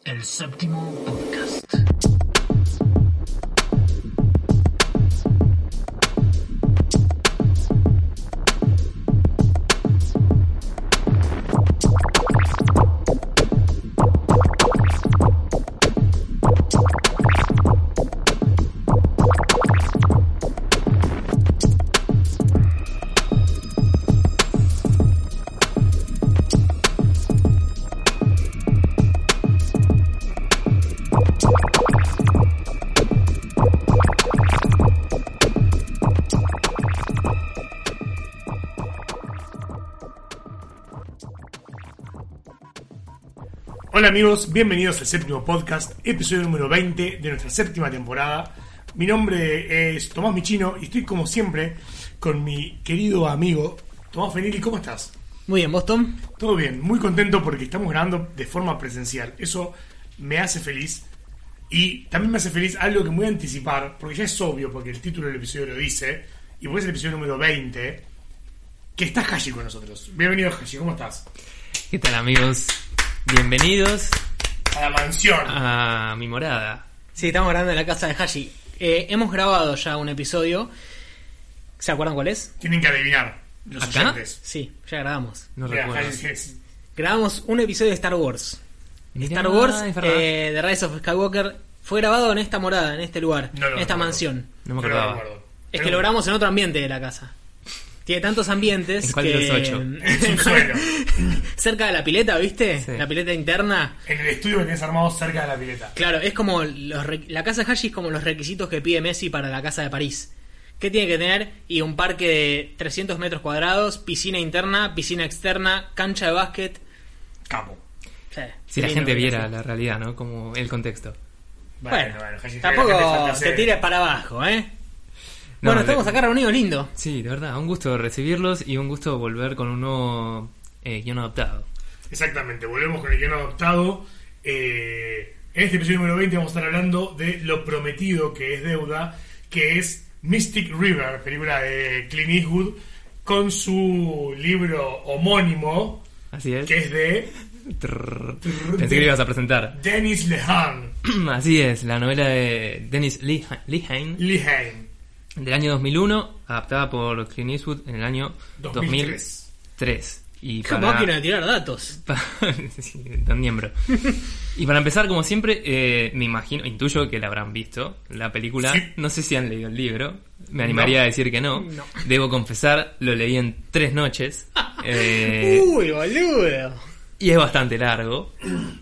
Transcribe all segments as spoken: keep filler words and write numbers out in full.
El séptimo podcast. Hola amigos, bienvenidos al séptimo podcast, episodio número veinte de nuestra séptima temporada. Mi nombre es Tomás Michino y estoy como siempre con mi querido amigo Tomás Fenili. ¿Cómo estás? Muy bien, ¿vos, Tom? Todo bien, muy contento porque estamos grabando de forma presencial. Eso me hace feliz y también me hace feliz algo que me voy a anticipar, porque ya es obvio, porque el título del episodio lo dice, y porque es el episodio número veinte, que está Hashi con nosotros. Bienvenido, Hashi, ¿cómo estás? ¿Qué tal, amigos? Bienvenidos A la mansión. a mi morada. Sí, estamos grabando en la casa de Hashi. Eh, hemos grabado ya un episodio. ¿Se acuerdan cuál es? Tienen que adivinar los ¿Acá? oyentes. Sí, ya grabamos. No Mira, recuerdo. Hashi, es- Grabamos un episodio de Star Wars. Mirá, Star Wars, es verdad. eh, The Rise of Skywalker, fue grabado en esta morada, en este lugar, No lo en esta recuerdo. mansión. No me Pero acordaba. recuerdo. Es Pero- que lo grabamos en otro ambiente de la casa. Tiene tantos ambientes ¿En cuál que... de los ocho? Es un suelo. Cerca de la pileta, ¿viste? Sí. La pileta interna. En el estudio que tienes armado cerca de la pileta. Claro, es como los re- la casa de Hashi es como los requisitos que pide Messi para la casa de París. ¿Qué tiene que tener? Y un parque de trescientos metros cuadrados, piscina interna, piscina externa, cancha de básquet. Capo. Sí, Si la lindo gente que viera es. la realidad, ¿no? Como el contexto. Bueno, Hashi, tampoco la gente falta te hacer- tires para abajo, ¿eh? No, bueno, de- estamos acá reunidos lindo. Sí, de verdad, un gusto recibirlos y un gusto volver con un nuevo eh, guión adaptado. Exactamente, volvemos con el guion adoptado. Eh, en este episodio número veinte vamos a estar hablando de Lo Prometido, que es deuda, que es Mystic River, película de Clint Eastwood, con su libro homónimo, Así es. que es de Trrr. Pensé que lo ibas a presentar. Dennis Lehane. Así es, la novela de Dennis Leha- Lehane Lehane. del año dos mil uno, adaptada por Clint Eastwood en el año dos dos mil mil tres. tres. Y Qué para... máquina de tirar datos. Pa- sí, don miembro. Y para empezar, como siempre, eh, me imagino, intuyo que la habrán visto, la película. Sí. No sé si han leído el libro, me animaría No. a decir que no. No. Debo confesar, lo leí en tres noches. eh, Uy, boludo. y es bastante largo.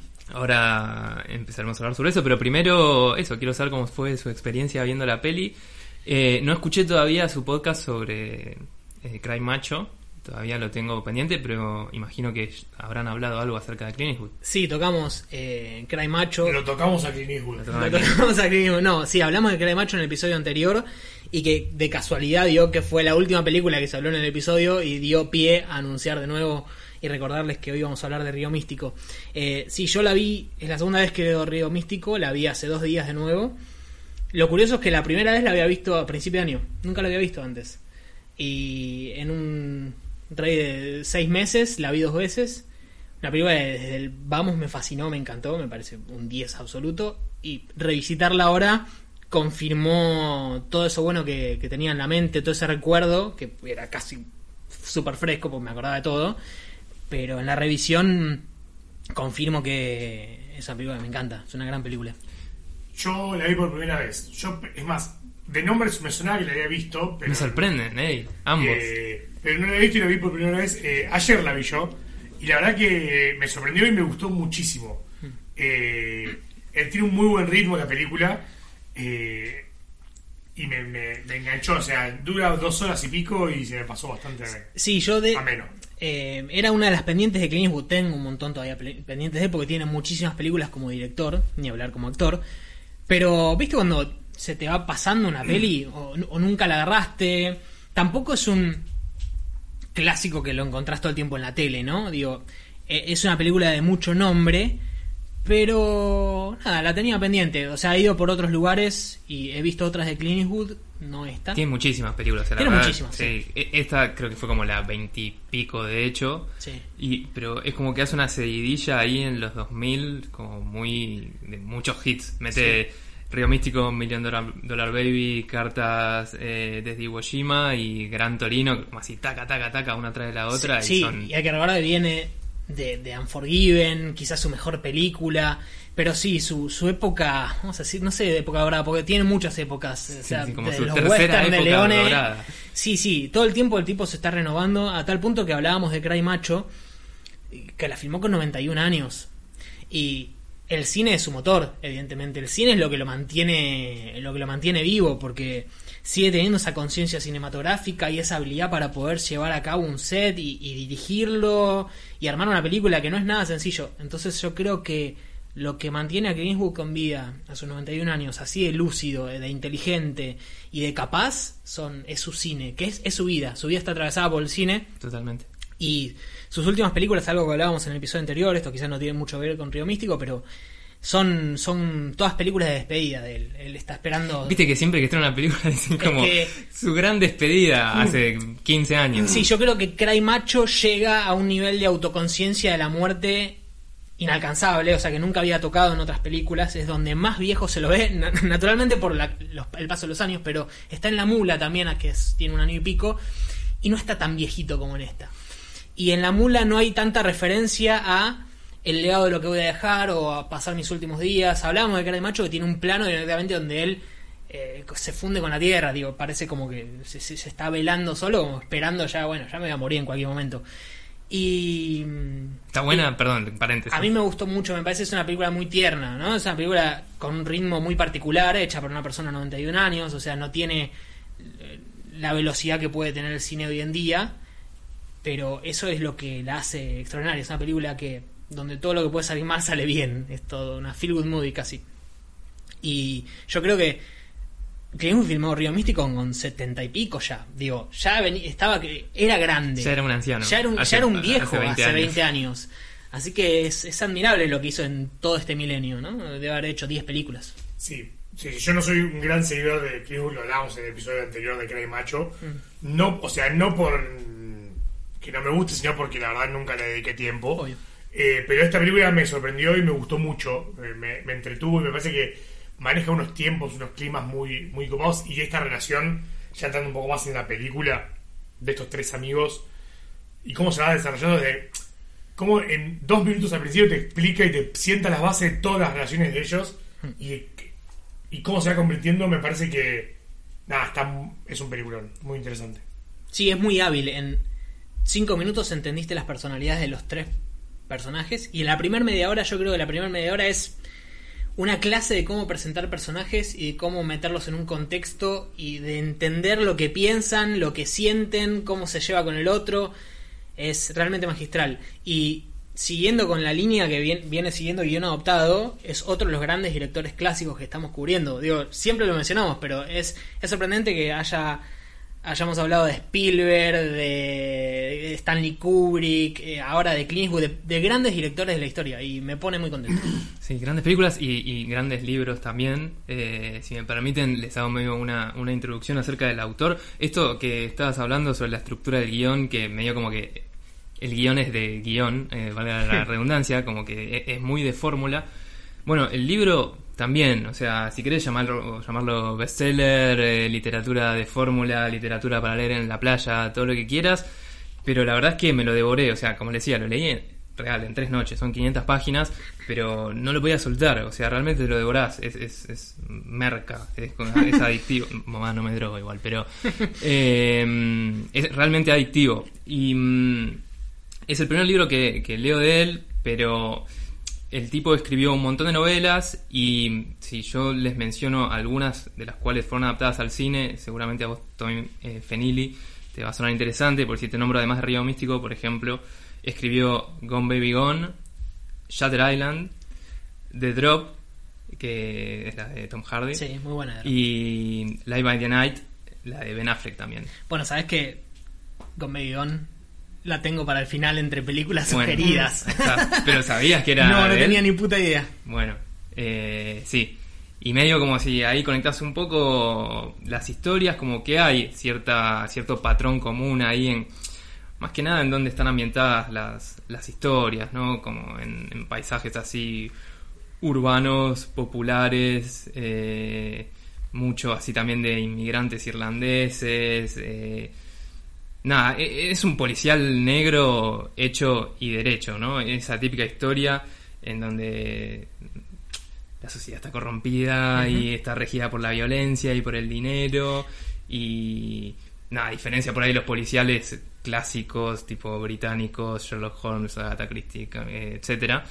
Ahora empezaremos a hablar sobre eso, pero primero, eso, quiero saber cómo fue su experiencia viendo la peli. Eh, no escuché todavía su podcast sobre eh, Cry Macho. Todavía lo tengo pendiente, pero imagino que habrán hablado algo acerca de Clint Eastwood. Sí, tocamos eh, Cry Macho. Lo tocamos a Clint Eastwood. Lo Lo tocamos. tocamos aquí. No, sí, hablamos de Cry Macho en el episodio anterior y que de casualidad dio que fue la última película que se habló en el episodio y dio pie a anunciar de nuevo y recordarles que hoy vamos a hablar de Río Místico. Eh, sí, yo la vi, es la segunda vez que veo Río Místico, la vi hace dos días de nuevo. Lo curioso es que la primera vez la había visto a principio de año, nunca la había visto antes. Y en un rey de seis meses la vi dos veces. La película desde el vamos me fascinó, me encantó, me parece un diez absoluto. Y revisitarla ahora confirmó todo eso bueno que, que tenía en la mente, todo ese recuerdo, que era casi súper fresco porque me acordaba de todo. Pero en la revisión confirmo que esa película me encanta, es una gran película. Yo la vi por primera vez. Yo, es más, de nombre me sonaba que la había visto, pero Me sorprenden, eh, ambos. Eh, pero no la he visto y la vi por primera vez. Eh, ayer la vi yo. Y la verdad que me sorprendió y me gustó muchísimo. Eh, eh, tiene un muy buen ritmo la película. Eh, y me, me, me enganchó. O sea, dura dos horas y pico y se me pasó bastante Sí, yo de... ameno. Eh, era una de las pendientes de Clint Eastwood. Tengo un montón todavía ple- pendientes de él porque tiene muchísimas películas como director, ni hablar como actor. Pero, ¿viste cuando se te va pasando una peli o, o nunca la agarraste? Tampoco es un clásico que lo encontrás todo el tiempo en la tele, ¿no? Digo, eh, es una película de mucho nombre, Pero nada, la tenía pendiente. O sea, he ido por otros lugares y he visto otras de Clint Eastwood. No esta. Tiene muchísimas películas. La Tiene verdad, muchísimas, sí. Sí. Esta creo que fue como la veintipico de hecho. Sí. Y, pero es como que hace una seguidilla ahí en los dos mil, como muy. De muchos hits. Mete sí. Río Místico, Million Dollar, Dollar Baby, Cartas eh, desde Iwo Jima y Gran Torino, como así, taca, taca, taca, una tras de la otra. Sí, y, sí, son... y hay que recordar que viene de, de Unforgiven, quizás su mejor película. Pero sí, su, su época, vamos a decir, no sé de época dorada, porque tiene muchas épocas. O sea, sí, sí, como de su los tercera western época de Leone. dorada. Sí, sí, todo el tiempo el tipo se está renovando, a tal punto que hablábamos de Cry Macho, que la filmó con noventa y un años. Y el cine es su motor, evidentemente. El cine es lo que lo mantiene, lo que lo mantiene vivo, porque sigue teniendo esa conciencia cinematográfica y esa habilidad para poder llevar a cabo un set y, y dirigirlo y armar una película que no es nada sencillo. Entonces yo creo que lo que mantiene a Clint Eastwood con vida a sus noventa y un años, así de lúcido, de inteligente y de capaz, son es su cine, que es, es su vida. Su vida está atravesada por el cine. Totalmente. Y sus últimas películas, algo que hablábamos en el episodio anterior, esto quizás no tiene mucho que ver con Río Místico, pero son, son todas películas de despedida de él. Él está esperando... Viste que siempre que estrena una película dicen como que... su gran despedida hace quince años. Sí, yo creo que Cry Macho llega a un nivel de autoconciencia de la muerte inalcanzable, o sea que nunca había tocado en otras películas. Es donde más viejo se lo ve, naturalmente por la, los, el paso de los años, pero está en La Mula también, a que es, tiene un año y pico, y no está tan viejito como en esta. Y en La Mula no hay tanta referencia a el legado de lo que voy a dejar o a pasar mis últimos días. Hablábamos de Cry Macho, que tiene un plano directamente donde él eh, se funde con la tierra, digo, parece como que se, se, se está velando solo, como esperando ya, bueno, ya me voy a morir en cualquier momento. Y está buena, y, perdón, paréntesis. A mí me gustó mucho, me parece que es una película muy tierna, ¿no? Es una película con un ritmo muy particular, hecha por una persona de noventa y un años, o sea, no tiene la velocidad que puede tener el cine hoy en día, pero eso es lo que la hace extraordinaria. Es una película que donde todo lo que puede salir mal sale bien, es todo una feel good movie casi. Y yo creo que Clint Eastwood filmó Río Místico con setenta y pico ya. Digo, ya venía, estaba que era grande. Ya era un anciano. Ya era un, hace, ya era un viejo hace veinte, hace años. veinte años. Así que es, es admirable lo que hizo en todo este milenio, ¿no? Debe haber hecho diez películas. Sí, sí, yo no soy un gran seguidor de Clint Eastwood, lo hablábamos en el episodio anterior de Cry Macho. Mm. No, o sea, no por que no me guste, sino porque la verdad nunca le dediqué tiempo. Eh, pero esta película me sorprendió y me gustó mucho. Eh, me, me entretuvo y me parece que maneja unos tiempos, unos climas muy, muy copados, y esta relación, ya entrando un poco más en la película, de estos tres amigos, y cómo se va desarrollando desde cómo en dos minutos al principio te explica y te sienta las bases de todas las relaciones de ellos, y, y cómo se va convirtiendo. Me parece que nada, está, es un peliculón muy interesante. Sí, es muy hábil. En cinco minutos entendiste las personalidades de los tres personajes, y en la primera media hora, yo creo que la primera media hora es una clase de cómo presentar personajes y de cómo meterlos en un contexto y de entender lo que piensan, lo que sienten, cómo se lleva con el otro. Es realmente magistral. Y siguiendo con la línea que viene, viene siguiendo Guión Adoptado, es otro de los grandes directores clásicos que estamos cubriendo. Digo, siempre lo mencionamos, pero es, es sorprendente que haya hayamos hablado de Spielberg, de Stanley Kubrick, eh, ahora de Clint Eastwood, de, de grandes directores de la historia, y me pone muy contento. Sí, grandes películas y, y grandes libros también. Eh, si me permiten, les hago medio una, una introducción acerca del autor. Esto que estabas hablando sobre la estructura del guión, que medio como que el guión es de guión, eh, valga la redundancia, como que es, es muy de fórmula. Bueno, el libro también, o sea, si querés llamarlo, llamarlo bestseller, eh, literatura de fórmula, literatura para leer en la playa, todo lo que quieras, pero la verdad es que me lo devoré, o sea, como les decía, lo leí en, real en tres noches, son quinientas páginas, pero no lo podía soltar, o sea, realmente lo devorás, es, es, es merca, es, es adictivo, mamá, no me drogo igual, pero eh, es realmente adictivo, y mm, es el primer libro que, que leo de él, pero el tipo escribió un montón de novelas, y si yo les menciono algunas de las cuales fueron adaptadas al cine, seguramente a vos, Tommy eh, Fenili, te va a sonar interesante, porque si te nombro además de Río Místico, por ejemplo, escribió Gone Baby Gone, Shutter Island, The Drop, que es la de Tom Hardy, sí, muy buena, y Live by the Night, la de Ben Affleck también. Bueno, sabes que Gone Baby Gone la tengo para el final entre películas Bueno, sugeridas. está. Pero sabías que era No, no de tenía él? ni puta idea. Bueno, eh, sí. Y medio como si ahí conectas un poco las historias, como que hay cierta cierto patrón común ahí en... Más que nada en donde están ambientadas las, las historias, ¿no? Como en, en paisajes así urbanos, populares, eh, mucho así también de inmigrantes irlandeses. Eh, nada, es un policial negro hecho y derecho, ¿no? Esa típica historia en donde la sociedad está corrompida, uh-huh, y está regida por la violencia y por el dinero, y nada, a diferencia por ahí de los policiales clásicos tipo británicos, Sherlock Holmes, Agatha Christie, etcétera,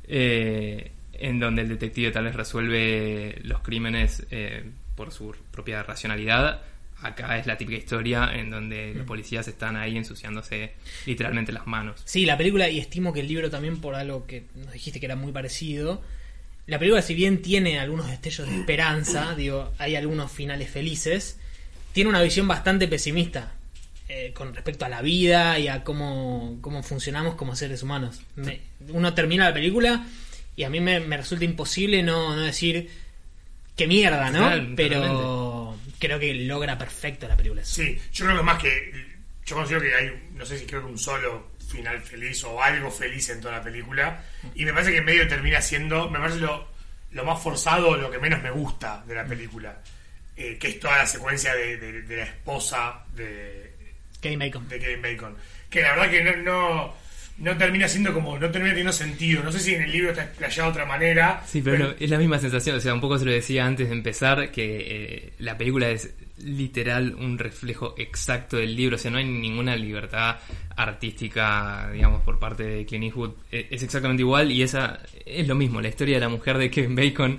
eh, en donde el detective tal vez resuelve los crímenes eh, por su propia racionalidad. Acá es la típica historia en donde mm. los policías están ahí ensuciándose literalmente las manos. Sí, la película, y estimo que el libro también, por algo que nos dijiste que era muy parecido, la película, si bien tiene algunos destellos de esperanza, digo, hay algunos finales felices, tiene una visión bastante pesimista eh, con respecto a la vida y a cómo, cómo funcionamos como seres humanos. Me, uno termina la película y a mí me, me resulta imposible no, no decir qué mierda, ¿no? Claro, pero totalmente. Creo que logra perfecto la película. Sí, yo creo que más que... Yo considero que hay, no sé si creo que un solo final feliz o algo feliz en toda la película, y me parece que en medio termina siendo, me parece lo, lo más forzado, lo que menos me gusta de la película, eh, que es toda la secuencia de, de, de la esposa de Kevin Bacon. de Kevin Bacon, que la verdad que no, no, no termina siendo como, no termina teniendo sentido. No sé si en el libro está explayado de otra manera. Sí, pero, pero... No, es la misma sensación, o sea, un poco se lo decía antes de empezar, que eh, la película es literal un reflejo exacto del libro, o sea, no hay ninguna libertad artística, digamos, por parte de Clint Eastwood. Es exactamente igual, y esa es lo mismo, la historia de la mujer de Kevin Bacon.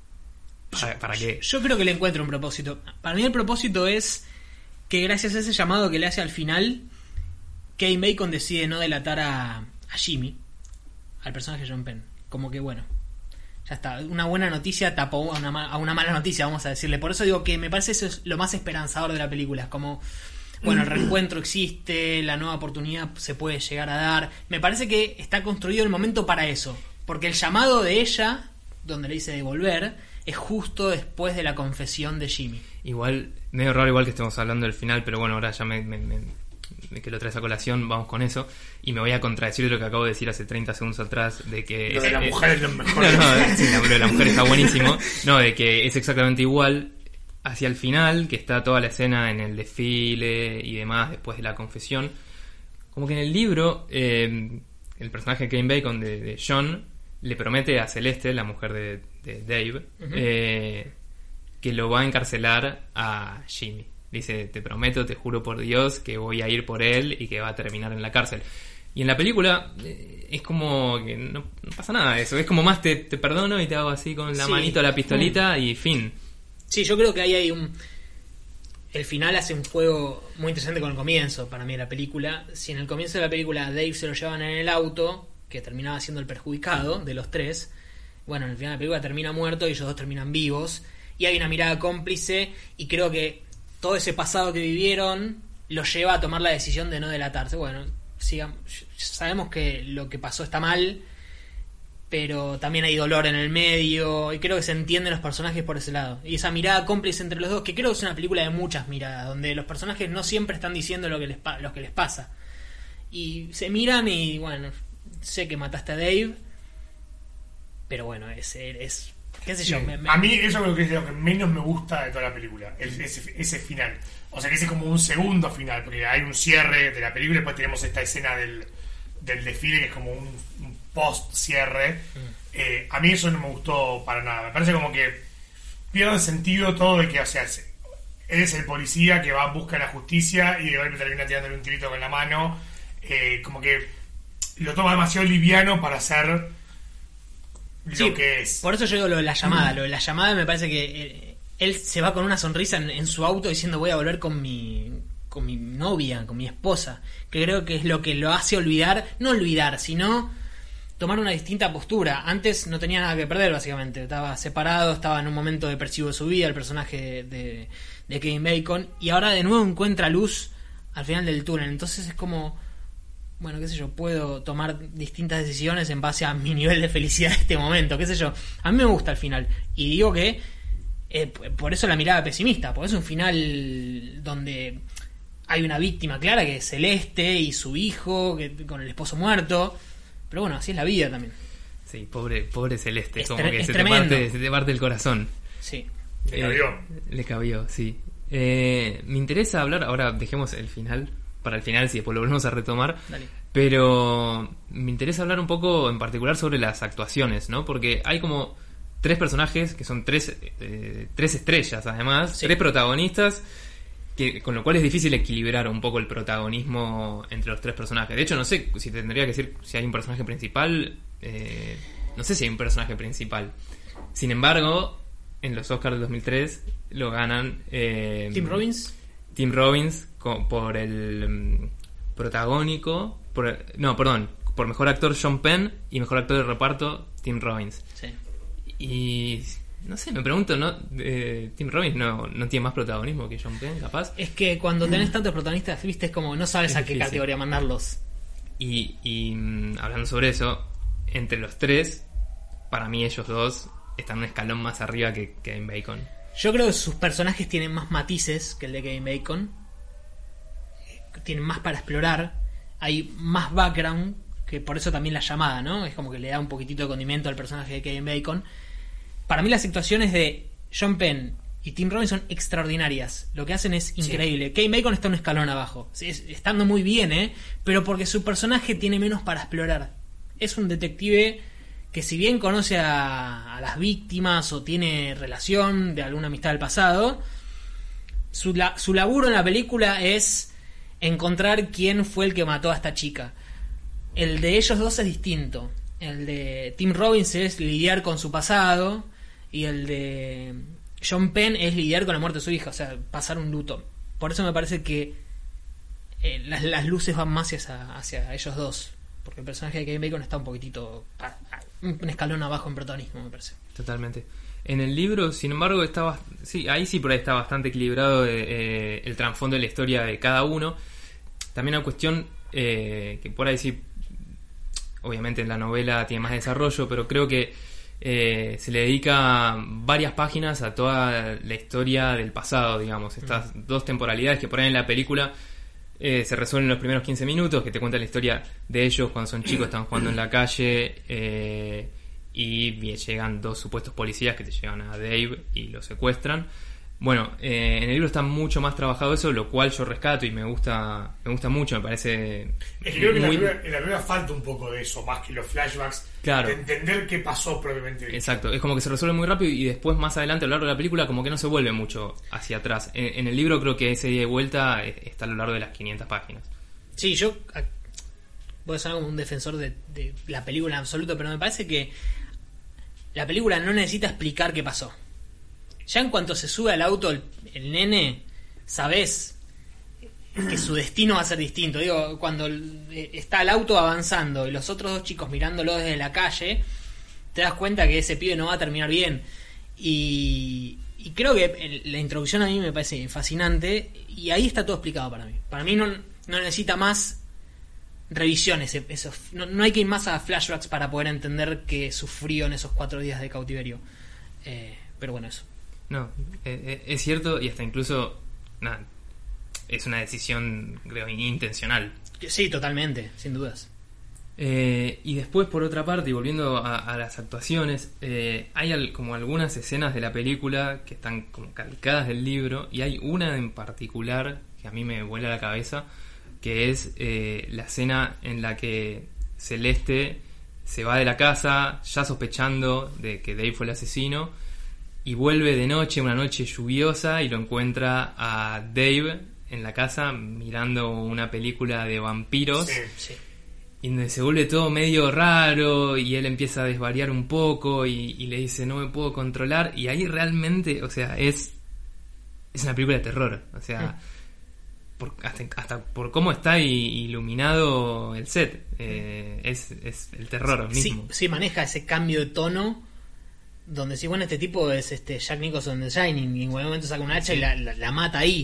¿Para, para qué? Yo creo que le encuentro un propósito. Para mí el propósito es que gracias a ese llamado que le hace al final, Kevin Bacon decide no delatar a, a Jimmy, al personaje de John Penn. Como que bueno, ya está, una buena noticia tapó a una, a una mala noticia, vamos a decirle. Por eso digo que me parece eso es lo más esperanzador de la película. Es como, bueno, el reencuentro existe, la nueva oportunidad se puede llegar a dar. Me parece que está construido el momento para eso, porque el llamado de ella, donde le dice de volver, es justo después de la confesión de Jimmy. Igual, medio raro igual que estemos hablando del final, pero bueno, ahora ya me, me, me, me que lo traes a colación, vamos con eso. Y me voy a contradecir de lo que acabo de decir hace treinta segundos atrás, de que... Lo de es, la es, mujer es lo mejor. No, no, sí, lo de la mujer está buenísimo. No, de que es exactamente igual hacia el final, que está toda la escena en el desfile y demás, después de la confesión. Como que en el libro, eh, el personaje de Kevin Bacon, de, de John, le promete a Celeste, la mujer de, de Dave, uh-huh, eh, que lo va a encarcelar a Jimmy. Dice, te prometo, te juro por Dios que voy a ir por él y que va a terminar en la cárcel. Y en la película eh, es como que no, no pasa nada de eso. Es como más te, te perdono y te hago así con la sí. manito a la pistolita, mm. y fin. Sí, yo creo que ahí hay un... El final hace un juego muy interesante con el comienzo, para mí, de la película. Si en el comienzo de la película Dave se lo llevan en el auto, que terminaba siendo el perjudicado de los tres, bueno, en el final de la película termina muerto y ellos dos terminan vivos. Y hay una mirada cómplice, y creo que todo ese pasado que vivieron lo lleva a tomar la decisión de no delatarse. Bueno, sigamos, sabemos que lo que pasó está mal, pero también hay dolor en el medio, y creo que se entienden los personajes por ese lado. Y esa mirada cómplice entre los dos, que creo que es una película de muchas miradas, donde los personajes no siempre están diciendo lo que les, lo que les pasa. Y se miran y, bueno, sé que mataste a Dave, pero bueno, es... es qué sé yo, sí. me, me... A mí eso creo que es lo que menos me gusta de toda la película, el, ese, ese final. O sea, que ese es como un segundo final, porque hay un cierre de la película y después tenemos esta escena del, del desfile que es como un, un post-cierre. Mm. Eh, a mí eso no me gustó para nada. Me parece como que pierde sentido todo de que, o sea, él es el policía que va en busca de la justicia y de golpe termina tirándole un tirito con la mano. Eh, como que lo toma demasiado liviano para hacer... Sí, lo que es. Por eso yo digo lo de la llamada. Lo de la llamada me parece que él, él se va con una sonrisa en, en su auto diciendo voy a volver con mi con mi novia, con mi esposa, que creo que es lo que lo hace olvidar, no olvidar, sino tomar una distinta postura. Antes no tenía nada que perder, básicamente. Estaba separado, estaba en un momento depresivo de su vida, el personaje de, de Kevin Bacon, y ahora de nuevo encuentra luz al final del túnel. Entonces es como, bueno, qué sé yo, puedo tomar distintas decisiones en base a mi nivel de felicidad de este momento, qué sé yo. A mí me gusta el final. Y digo que eh, por eso la mirada pesimista, porque es un final donde hay una víctima clara que es Celeste y su hijo que, con el esposo muerto. Pero bueno, así es la vida también. Sí, pobre, pobre Celeste, Es como tre- que es se te, tremendo. parte, se te parte el corazón. Sí. Le cabió. Eh, le cabió, sí. Eh, me interesa hablar, ahora dejemos el final, para el final, si después lo volvemos a retomar. Dale. Pero me interesa hablar un poco en particular sobre las actuaciones, ¿no? Porque hay como tres personajes que son tres, eh, tres estrellas, además, Sí. tres protagonistas, que, con lo cual es difícil equilibrar un poco el protagonismo entre los tres personajes. De hecho, no sé si tendría que decir si hay un personaje principal. Eh, no sé si hay un personaje principal. Sin embargo, en los Oscars del dos mil tres lo ganan eh, Tim Robbins. Tim Robbins co- por el mm, protagónico, por, no, perdón, por mejor actor Sean Penn y mejor actor de reparto Tim Robbins. Sí. Y no sé, me pregunto, ¿no? Eh, Tim Robbins no, no tiene más protagonismo que Sean Penn, capaz. Es que cuando tenés tantos protagonistas, viste, es como no sabes Es a qué difícil. categoría mandarlos. Y, y mm, hablando sobre eso, entre los tres, para mí ellos dos están un escalón más arriba que Kevin Bacon. Yo creo que sus personajes tienen más matices que el de Kevin Bacon. Tienen más para explorar. Hay más background, que por eso también la llamada, ¿no? Es como que le da un poquitito de condimento al personaje de Kevin Bacon. Para mí las actuaciones de Sean Penn y Tim Robbins son extraordinarias. Lo que hacen es increíble. Kevin Bacon está un escalón abajo. Sí, es- estando muy bien, ¿eh? Pero porque su personaje tiene menos para explorar. Es un detective que si bien conoce a, a las víctimas o tiene relación de alguna amistad del pasado, su, la- su laburo en la película es encontrar quién fue el que mató a esta chica. El de ellos dos es distinto. El de Tim Robbins es lidiar con su pasado y el de Sean Penn es lidiar con la muerte de su hija, o sea, pasar un luto. Por eso me parece que eh, las, las luces van más hacia, hacia ellos dos. Porque el personaje de Kevin Bacon está un poquitito a- a- un escalón abajo en protagonismo, me parece. Totalmente. En el libro, sin embargo, estaba, sí, ahí sí por ahí está bastante equilibrado eh, eh, el trasfondo de la historia de cada uno. También una cuestión eh, que por ahí sí, obviamente en la novela tiene más desarrollo, pero creo que eh, se le dedica varias páginas a toda la historia del pasado, digamos. Estas dos temporalidades que por ahí en la película eh, se resuelven en los primeros quince minutos, que te cuentan la historia de ellos cuando son chicos, están jugando en la calle eh, y bien, llegan dos supuestos policías que te llevan a Dave y lo secuestran. Bueno, eh, en el libro está mucho más trabajado eso, lo cual yo rescato y me gusta me gusta mucho, me parece Es que creo que en la muy... novela- en la novela falta un poco de eso, más que los flashbacks, Claro. de entender qué pasó propiamente. dicho. Exacto, es como que se resuelve muy rápido y después más adelante a lo largo de la película como que no se vuelve mucho hacia atrás. En, en el libro creo que ese día de vuelta eh, está a lo largo de las quinientas páginas. Sí, yo a- voy a sonar como un defensor de, de la película en absoluto, pero me parece que la película no necesita explicar qué pasó. Ya en cuanto se sube al auto el, el nene, sabés que su destino va a ser distinto. Digo, cuando el- eh, está el auto avanzando y los otros dos chicos mirándolo desde la calle, te das cuenta que ese pibe no va a terminar bien. Y, y creo que el- la introducción a mí me parece fascinante y ahí está todo explicado para mí. Para mí no, no necesita más revisiones. e- Esos, no, no hay que ir más a flashbacks para poder entender que sufrió en esos cuatro días de cautiverio. Eh, pero bueno, eso. No, eh, eh, es cierto y hasta incluso nada, es una decisión creo intencional. Sí, totalmente, sin dudas. Eh, y después, por otra parte, y volviendo a, a las actuaciones, eh, hay al- como algunas escenas de la película que están como calcadas del libro, y hay una en particular que a mí me vuela la cabeza, que es eh, la escena en la que Celeste se va de la casa ya sospechando de que Dave fue el asesino, y vuelve de noche, una noche lluviosa, y lo encuentra a Dave en la casa mirando una película de vampiros. Sí. Sí. Y donde se vuelve todo medio raro y él empieza a desvariar un poco y, y le dice no me puedo controlar, y ahí realmente, o sea, es es una película de terror, o sea, por, hasta, hasta por cómo está i- iluminado el set, eh, es, es el terror Sí, mismo. sí, maneja ese cambio de tono donde sí, bueno, este tipo es este Jack Nicholson de Shining y en algún momento saca un hacha y la, la- la mata ahí.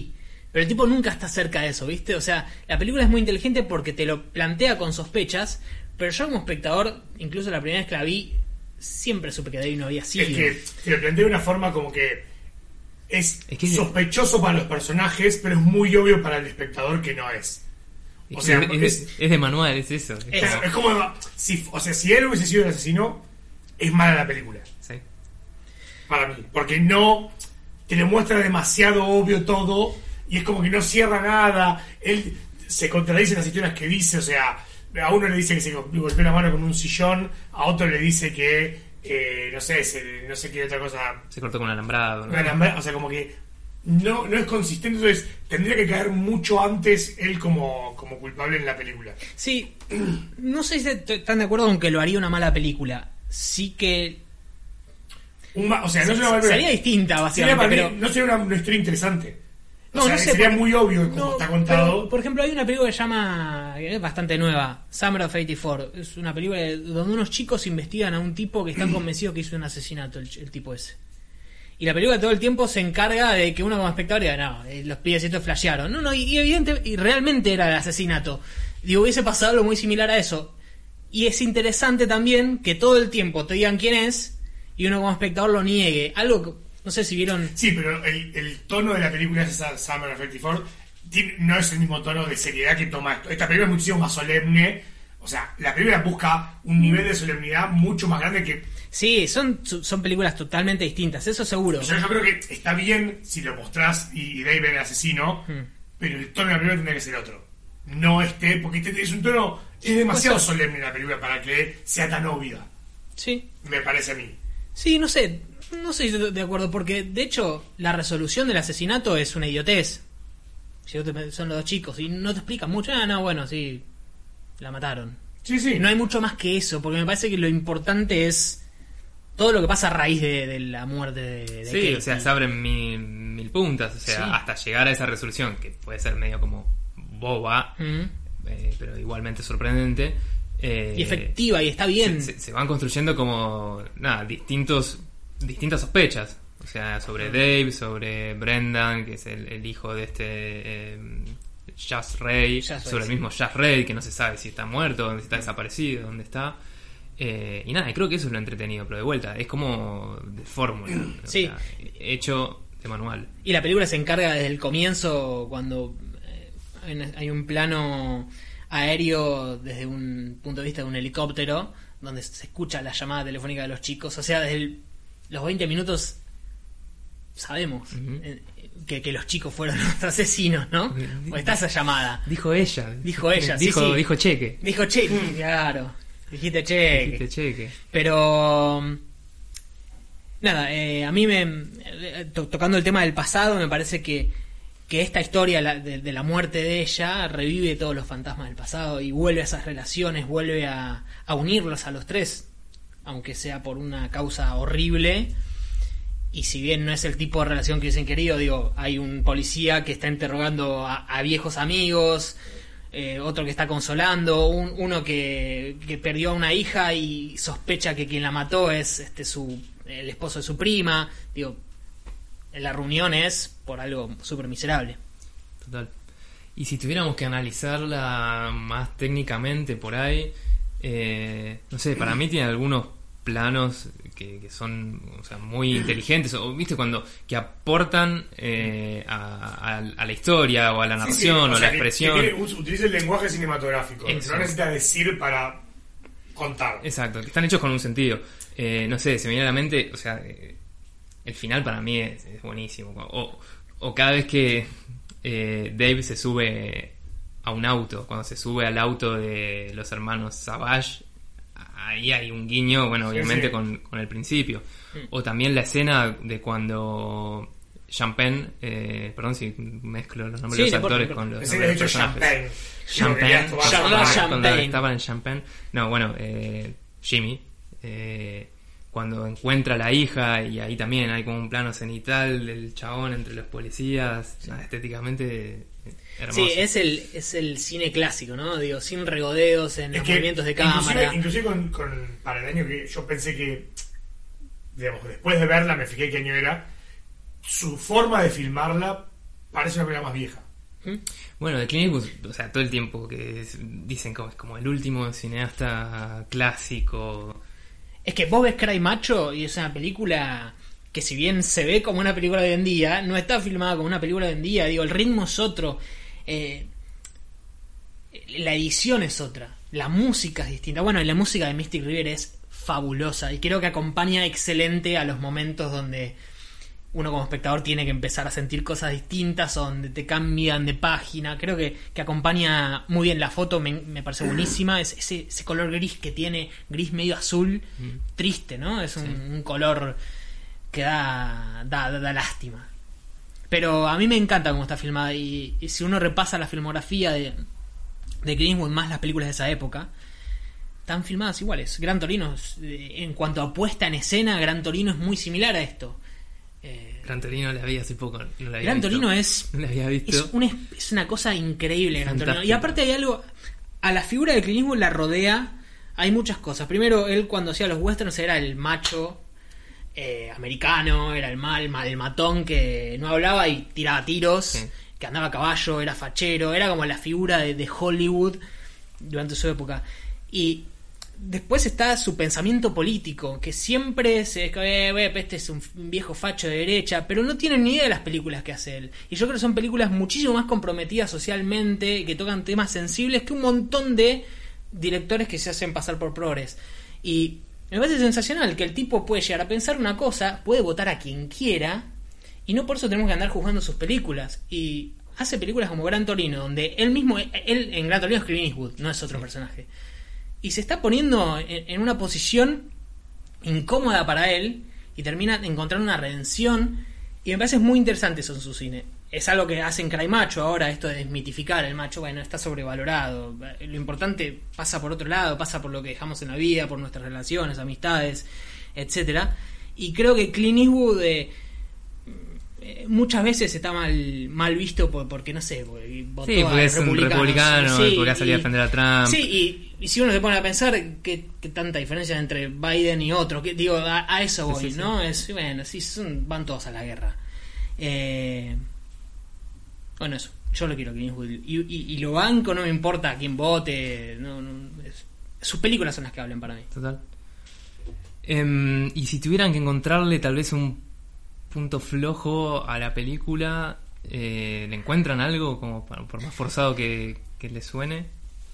Pero el tipo nunca está cerca de eso, ¿viste? O sea, la película es muy inteligente porque te lo plantea con sospechas, pero yo como espectador, incluso la primera vez que la vi, siempre supe que Dave no había sido. Es que te lo plantea de una forma como que es, Es que es- sospechoso para los personajes, pero es muy obvio para el espectador que no es. Es, O que sea, es, es, es- es de manual, es eso. Es Es- como- es como si, o sea, si él hubiese sido el asesino, es mala la película. sí. Para mí, porque no te lo muestra demasiado obvio todo y es como que no cierra nada. Él se contradice en las historias que dice, o sea, a uno le dice que se golpeó la mano con un sillón, a otro le dice que eh, no sé, se- no sé qué otra cosa, Se cortó con un alambrado, ¿no? una alambra- o sea, como que no, no es consistente, entonces tendría que caer mucho antes él como, como culpable en la película. Sí, no sé si están de acuerdo con que lo haría una mala película. Sí que Un ma- o sea, no es una mala sería película. distinta, Sería básicamente, para mí- pero... no sería una, una historia interesante. No, O sea, no sé, sería porque- muy obvio como No, está contado. pero, por ejemplo, hay una película que se llama, que es bastante nueva, Summer of ochenta y cuatro. Es una película de- donde unos chicos investigan a un tipo que están convencidos que hizo un asesinato, el, el tipo ese. Y la película todo el tiempo se encarga de que uno como espectador diga, no, eh, los pibes estos flashearon. No, no, y, y evidente, y realmente era el asesinato. Digo, hubiese pasado algo muy similar a eso. Y es interesante también que todo el tiempo te digan quién es y uno como espectador lo niegue. Algo que, no sé si vieron... Sí, pero el, el tono de la película es esa Summer of ochenta y cuatro. Tiene- no es el mismo tono de seriedad que toma esto. Esta película es muchísimo más solemne. O sea, la película busca un nivel de solemnidad mucho más grande que... Sí, son, son películas totalmente distintas, eso seguro. O sea, yo creo que está bien si lo mostrás y, y Dave era el asesino, Hmm. pero el tono de la película tendría que ser otro. No este, porque este es un tono... Es demasiado Pues, solemne la película para que sea tan obvia. Sí, Me parece a mí. sí, no sé, no sé si estoy de acuerdo, porque de hecho la resolución del asesinato es una idiotez. Si no te- son los dos chicos y no te explican mucho. Ah, no, bueno, sí, la mataron. Sí, sí. No hay mucho más que eso, porque me parece que lo importante es todo lo que pasa a raíz de, de la muerte de, de Sí, Katie. o sea, se abren mil, mil puntas, o sea, Sí. hasta llegar a esa resolución, que puede ser medio como boba, Mm. eh, pero igualmente sorprendente. eh, Y efectiva, y está bien. Se, se- se van construyendo como, nada, distintos, distintas sospechas. O sea, sobre Dave, sobre Brendan, que es el, el hijo de este eh, Jazz Ray, Jazz Ray, sobre sí. el mismo Jazz Ray, que no se sabe si está muerto, si está desaparecido, dónde está. Eh, y nada, y creo que eso es lo entretenido, pero de vuelta, es como de fórmula. o Sí. sea, hecho de manual. Y la película se encarga desde el comienzo cuando eh, hay una- hay un plano aéreo desde un punto de vista de un helicóptero donde se escucha la llamada telefónica de los chicos. O sea, desde el- los veinte minutos sabemos Ujú. eh, que, que los chicos fueron los asesinos, ¿no? O está esa llamada. Dijo ella. Dijo ella, sí, dijo, sí. dijo cheque. Dijo che, claro. Dijiste che. Dijiste cheque. Pero nada, eh, a mí me eh, to- tocando el tema del pasado, me parece que, que esta historia la- de, de la muerte de ella revive todos los fantasmas del pasado y vuelve a esas relaciones, vuelve a, a unirlos a los tres, aunque sea por una causa horrible. Y si bien no es el tipo de relación que hubiesen querido, digo, hay un policía que está interrogando a, a viejos amigos, eh, otro que está consolando, un- uno que, que perdió a una hija y sospecha que quien la mató es este su el esposo de su prima. Digo, la reunión es por algo súper miserable. Total. Y si tuviéramos que analizarla más técnicamente por ahí, eh, no sé, para mí tiene algunos planos que, que son, o sea, muy inteligentes, o viste cuando que aportan eh, a, a- a la historia o a la Sí, sí, narración o, o a sea, la que- expresión. que quiere- utiliza el lenguaje cinematográfico. Eso. No necesita decir para contar. Exacto, que están hechos con un sentido. Eh, no sé, se me viene a la mente, o sea, eh, el final para mí es, es buenísimo. O, o cada vez que eh, Dave se sube a un auto, cuando se sube al auto de los hermanos Savage, ahí hay un guiño, bueno, Sí, obviamente sí. Con, con el principio. O también la escena de cuando Champagne, eh, perdón si mezclo los nombres Sí, de no los actores importa, con no los Pensé que nombres había de los dicho personajes. champagne. Champagne, Digo, querías tomar Charlotte champagne. cuando Champagne. estaban en Champagne. No, bueno, eh, Jimmy, eh, cuando encuentra a la hija, y ahí también hay como un plano cenital del chabón entre los policías, nada, estéticamente eh, hermoso. Sí, es el, es el cine clásico, ¿no? Digo, sin regodeos en Es los que movimientos de inclusive, cámara. inclusive con, con- para el año que yo pensé que, digamos, después de verla me fijé qué año era. Su forma de filmarla parece una película más vieja. Bueno, de Clint Eastwood, o sea, todo el tiempo que es- dicen como es como el último cineasta clásico. Es que vos ves Cry Macho y es una película que, si bien se ve como una película de hoy en día, no está filmada como una película de hoy en día. Digo, el ritmo es otro, eh, la edición es otra, la música es distinta. Bueno, y la música de Mystic River es fabulosa y creo que acompaña excelente a los momentos donde uno como espectador tiene que empezar a sentir cosas distintas o donde te cambian de página. Creo que, que acompaña muy bien. La foto me, me parece buenísima. Es, ese, ese color gris que tiene, gris medio azul, Mm. triste, ¿no? Es un, Sí. un color que da, da, da, da lástima. Pero a mí me encanta cómo está filmada. Y, y si uno repasa la filmografía de, de Clint Eastwood más las películas de esa época, están filmadas iguales. Gran Torino, eh, en cuanto a puesta en escena, Gran Torino es muy similar a esto. Eh, Gran Torino la vi hace poco, no la había Gran visto. Torino es, No la había visto. es, una, es una cosa increíble, Gran Torino. Y Fantástico. aparte hay algo, a la figura de Clint Eastwood la rodea, hay muchas cosas. Primero, él cuando hacía los westerns era el macho eh, americano, era el mal, mal, el matón que no hablaba y tiraba tiros, Sí. que andaba a caballo, era fachero, era como la figura de, de Hollywood durante su época. Y después está su pensamiento político, que siempre se eh, eh, este es un viejo facho de derecha, pero no tienen ni idea de las películas que hace él. Y yo creo que son películas muchísimo más comprometidas socialmente, que tocan temas sensibles, que un montón de directores que se hacen pasar por progres. Y me parece sensacional que el tipo puede llegar a pensar una cosa, puede votar a quien quiera, y no por eso tenemos que andar juzgando sus películas. Y hace películas como Gran Torino, donde él mismo, él en Gran Torino es Clint Eastwood, no es otro personaje. Y se está poniendo en, en una posición incómoda para él y termina encontrando una redención. Y me parece muy interesante eso en su cine. Es algo que hacen Cry Macho ahora, esto de desmitificar el macho. Bueno, está sobrevalorado. Lo importante pasa por otro lado, pasa por lo que dejamos en la vida, por nuestras relaciones, amistades, etcétera. Y creo que Clint Eastwood eh, eh, muchas veces está mal mal visto por, porque, no sé, porque votó Sí, a porque es un republicanos. republicano, Sí, y porque ha salido a y- defender a Trump. Sí, y, y si uno se pone a pensar qué, qué tanta diferencia entre Biden y otro, que, digo, a, a eso Sí, voy, sí, sí. ¿no? Es, bueno, sí, son, van todos a la guerra. Eh, bueno, eso, yo lo quiero, Clint Eastwood. Y, y, y lo banco, no me importa a quién vote, no, no, es- sus películas son las que hablan para mí. Total. Em, y si tuvieran que encontrarle tal vez un punto flojo a la película, eh, ¿le encuentran algo como para- por más forzado que, que le suene?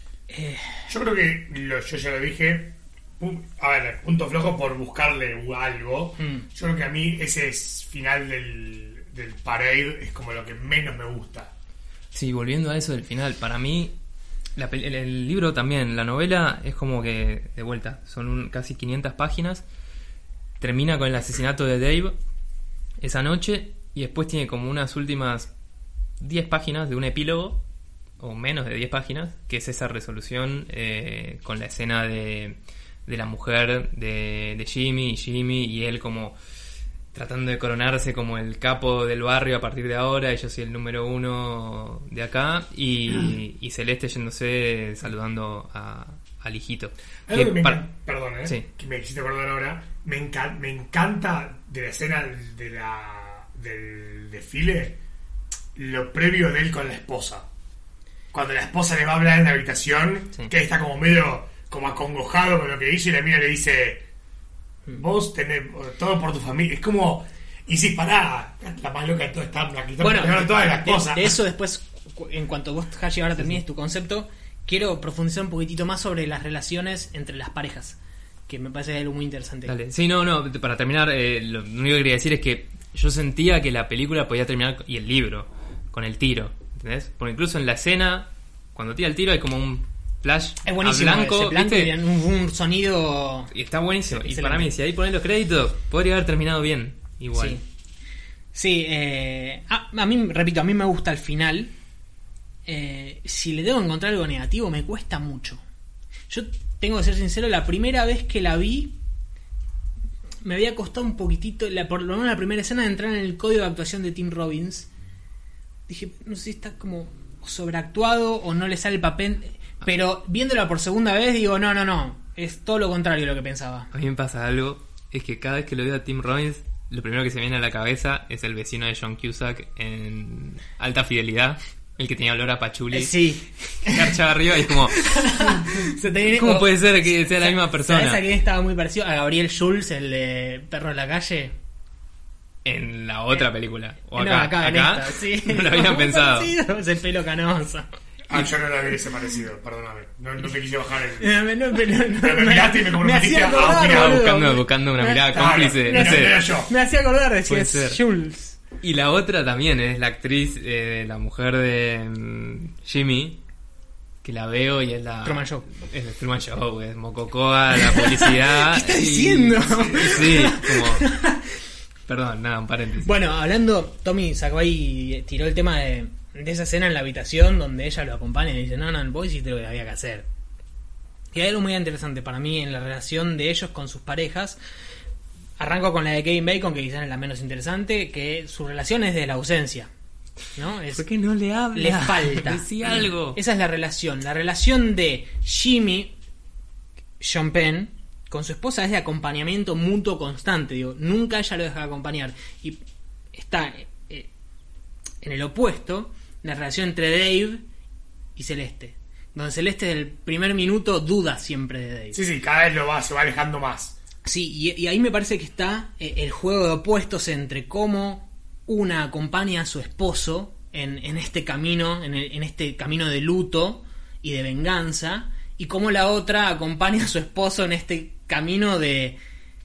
Yo creo que, lo- yo ya lo dije, pu- a ver, punto flojo por buscarle algo. Mm. Yo creo que a mí ese es- final del, del Parade es como lo que menos me gusta. Sí, volviendo a eso del final, para mí la pel- el, el libro también, la novela es como que, de vuelta, son un- casi quinientas páginas, termina con el asesinato de Dave esa noche y después tiene como unas últimas diez páginas de un epílogo, o menos de diez páginas, que es esa resolución eh, con la escena de, de la mujer de, de Jimmy y Jimmy y él como tratando de coronarse como el capo del barrio a partir de ahora, y yo soy el número uno de acá, y, y Celeste yéndose saludando a, al hijito. Algo Que que me para- encanta, perdón, ¿eh? Sí. que me hiciste acordar ahora, me, enca- me encanta de la escena de la, del desfile, lo previo de él con la esposa. Cuando la esposa le va a hablar en la habitación, Sí. que él está como medio como acongojado con lo que hizo, y la mina le dice, vos tenés todo por tu familia. Es como, y si pará, la más loca de todo está, la que está Bueno, peleando todas las de, cosas. de eso después, cu- en cuanto vos, Hashi, ahora termines tu concepto, quiero profundizar un poquitito más sobre las relaciones entre las parejas, que me parece algo muy interesante. Dale. Sí, no, no, para terminar, eh, lo único que quería decir es que yo sentía que la película podía terminar, y el libro, con el tiro, ¿entendés? Porque incluso en la escena, cuando tira el tiro hay como un flash Es buenísimo a blanco, ese blanco ¿viste? y un, un sonido. Y está buenísimo. Y Excelente. para mí, si ahí ponen los créditos, podría haber terminado bien, igual. Sí, sí eh, a, a mí, repito, a mí me gusta el final. Eh, si le debo encontrar algo negativo, me cuesta mucho. Yo tengo que ser sincero, la primera vez que la vi, me había costado un poquitito, la, por lo menos la primera escena, de entrar en el código de actuación de Tim Robbins. Dije, no sé si está como sobreactuado o no le sale el papel. Pero viéndola por segunda vez, digo, no, no, no. Es todo lo contrario a lo que pensaba. A mí me pasa algo, es que cada vez que lo veo a Tim Robbins, lo primero que se viene a la cabeza es el vecino de John Cusack en Alta Fidelidad, el que tenía olor a pachuli. Sí. Garchaba arriba y es como... Se te viene- ¿Cómo oh, puede ser que sea la misma persona? ¿Sabes a quién estaba muy parecido? A Gabriel Schulz, el de Perro de la Calle. En la otra película. O No, acá, acá, en acá, esta, sí. no lo habían Muy pensado. parecido, ese pelo canoso. Ah, yo no la vi ese parecido, perdóname. No, no te quise bajar el. No, no, no, no, Pero me miraste y me comprometiste hacía a acordar, opinar, Estaba boludo. buscando, buscando una mirada Claro, cómplice, no, no no, sé. era yo. Me hacía acordar, Puede decía ser. Schulz. Y la otra también es la actriz, eh, la mujer de mm, Jimmy, que la veo y es la... Truman Show. Es el Truman Show, es Mococoa, la publicidad. ¿Qué estás y- diciendo? Sí, como... Perdón, nada, un paréntesis. Bueno, hablando, Tommy sacó ahí y tiró el tema de, de esa escena en la habitación donde ella lo acompaña y le dice, no, no, vos hiciste lo que había que hacer. Y hay algo muy interesante para mí en la relación de ellos con sus parejas. Arranco con la de Kevin Bacon, que quizás es la menos interesante, que su relación es de la ausencia, ¿no? Es, ¿Por qué no le habla? le falta. Decí algo. Esa es la relación. La relación de Jimmy, Sean Penn, con su esposa es de acompañamiento mutuo constante. Digo, nunca ella lo deja de acompañar. Y está eh, en el opuesto la relación entre Dave y Celeste. Donde Celeste desde el primer minuto duda siempre de Dave. Sí, sí, cada vez lo va, se va alejando más. Sí, y, y ahí me parece que está eh, el juego de opuestos entre cómo una acompaña a su esposo en, en este camino, en, el- en este camino de luto y de venganza, y cómo la otra acompaña a su esposo en este camino de,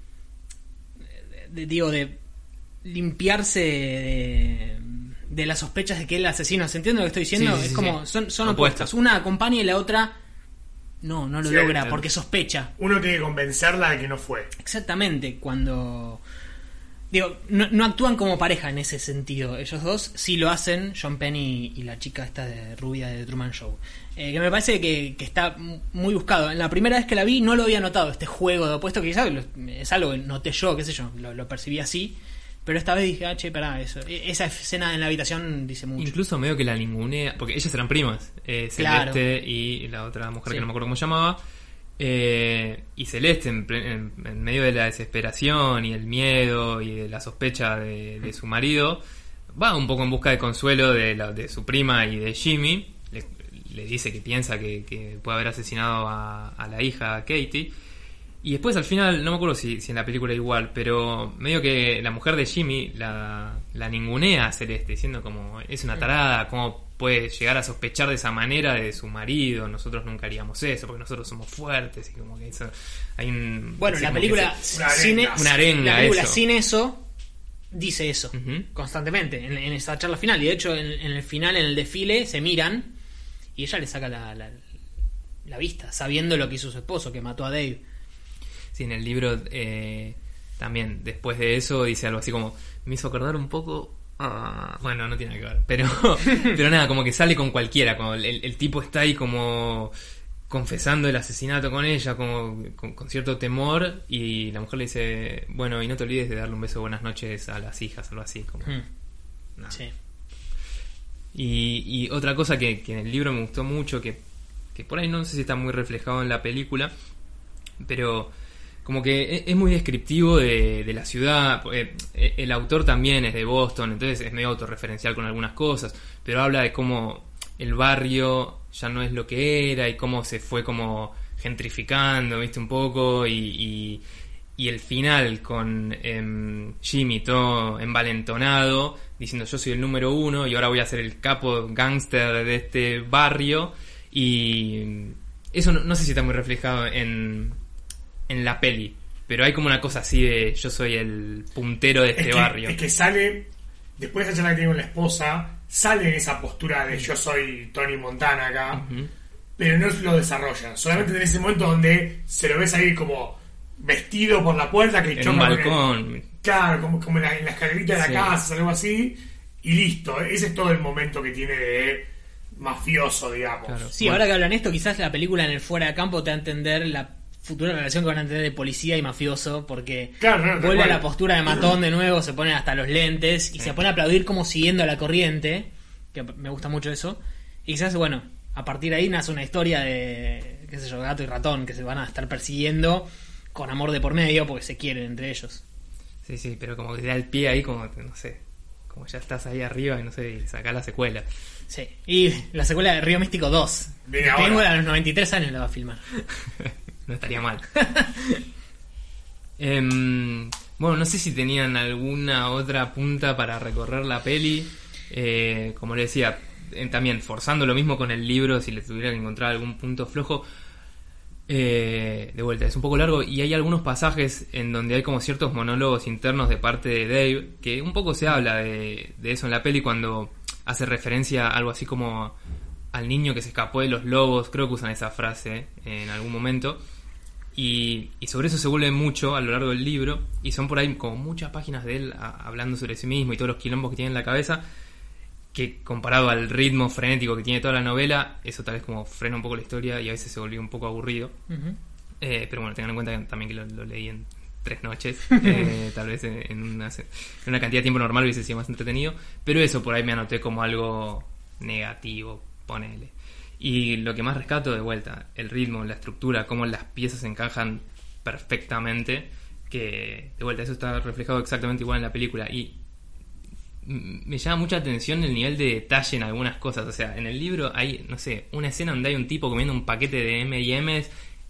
de- de- digo, de limpiarse de, de las sospechas de que él es asesino. ¿Se entiende lo que estoy diciendo? Sí, sí, es sí, como, sí. son, son Opuestos. opuestos. Una acompaña y la otra no, no lo Sí, logra entiendo. porque sospecha. Uno tiene que convencerla de que no fue. Exactamente, cuando... Digo, no, no actúan como pareja en ese sentido. Ellos dos sí lo hacen, John Penn y, y la chica esta de rubia de Truman Show. Eh, que me parece que, que está muy buscado. En la primera vez que la vi no lo había notado, este juego de opuesto, que quizás lo- es algo que noté yo, qué sé yo, lo, lo percibí así. Pero esta vez dije, ah, che, pará, eso. E- esa escena en la habitación dice mucho. Incluso medio que la ningunea, porque ellas eran primas, eh, Claro. Celeste y la otra mujer Sí. que no me acuerdo cómo se llamaba. Eh, y Celeste, en, ple- en- en medio de la desesperación y el miedo y de la sospecha de, de su marido, va un poco en busca de consuelo de, la- de su prima y de Jimmy. Le, le dice que piensa que, que puede haber asesinado a, a la hija, a Katie. Y después al final, no me acuerdo si, si en la película igual, pero medio que la mujer de Jimmy la, la ningunea a Celeste, diciendo como es una tarada, cómo puede llegar a sospechar de esa manera de su marido, nosotros nunca haríamos eso, porque nosotros somos fuertes, y como que eso, hay un... Bueno, así la como película, que Una sin, arenga. Una arenga, la película eso. sin eso dice eso Ujú. constantemente en, en esa charla final. Y de hecho, en, en el final, en el desfile, se miran y ella le saca la, la, la vista, sabiendo lo que hizo su esposo, que mató a Dave. Sí, en el libro eh, también, después de eso, dice algo así como, me hizo acordar un poco... ah, bueno, no tiene nada que ver, pero, pero nada, como que sale con cualquiera, como el, el tipo está ahí como confesando el asesinato con ella, como con, con cierto temor, y la mujer le dice, bueno, y no te olvides de darle un beso de buenas noches a las hijas, algo así, como... Hmm. nada. Sí. Y, y otra cosa que, que en el libro me gustó mucho, que, que por ahí no sé si está muy reflejado en la película, pero como que es, es muy descriptivo de, de la ciudad. eh, El autor también es de Boston, entonces es medio autorreferencial con algunas cosas, pero habla de cómo el barrio ya no es lo que era y cómo se fue como gentrificando, viste, un poco, y, y, y el final con em, Jimmy todo envalentonado diciendo yo soy el número uno y ahora voy a ser el capo gángster de este barrio, y eso no, no sé si está muy reflejado en, en la peli, pero hay como una cosa así de yo soy el puntero de este es que, barrio. Es que sale, después de esa charla que tiene con la esposa, sale en esa postura de yo soy Tony Montana acá, Ujú. pero no lo desarrolla. Solamente en ese momento donde se lo ves ahí como vestido por la puerta, que En choca un con el- balcón. claro, como, como en, la, en la escalerita de la Sí. casa, algo así, y listo. Ese es todo el momento que tiene de mafioso, digamos. Claro. Sí, Bueno. ahora que hablan esto, quizás la película en el fuera de campo te va a entender la futura relación que van a tener de policía y mafioso, porque Claro, no, tal vuelve a cual. la postura de matón de nuevo, se pone hasta los lentes y se pone a aplaudir como siguiendo la corriente, que me gusta mucho eso. Y quizás, bueno, a partir de ahí nace una historia de, qué sé yo, gato y ratón, que se van a estar persiguiendo con amor de por medio porque se quieren entre ellos. Sí, sí, pero como que da el pie ahí, como, no sé, como ya estás ahí arriba y no sé, y sacás la secuela. Sí. Y la secuela de Río Místico dos. Viene La ahora. película a los noventa y tres años la va a filmar. No estaría mal. Em, bueno, no sé si tenían alguna otra punta para recorrer la peli. Eh, como le decía, eh, también forzando lo mismo con el libro, si le tuviera que encontrar algún punto flojo. Eh, de vuelta, es un poco largo y hay algunos pasajes en donde hay como ciertos monólogos internos de parte de Dave, que un poco se habla de, de eso en la peli cuando hace referencia a algo así como al niño que se escapó de los lobos. Creo que usan esa frase en algún momento. Y, y sobre eso se vuelve mucho a lo largo del libro. Y son por ahí como muchas páginas de él a, hablando sobre sí mismo y todos los quilombos que tiene en la cabeza. Que comparado al ritmo frenético que tiene toda la novela, eso tal vez como frena un poco la historia y a veces se volvió un poco aburrido. Uh-huh. Eh, pero bueno, tengan en cuenta que, también que lo, lo leí en tres noches. eh, tal vez en, en, una, en una cantidad de tiempo normal hubiese sido más entretenido. Pero eso por ahí me anoté como algo negativo, ponele. Y lo que más rescato de vuelta, el ritmo, la estructura, cómo las piezas encajan perfectamente, que de vuelta eso está reflejado exactamente igual en la película. Y me llama mucha atención el nivel de detalle en algunas cosas. O sea, en el libro hay, no sé, una escena donde hay un tipo comiendo un paquete de eme y eme's.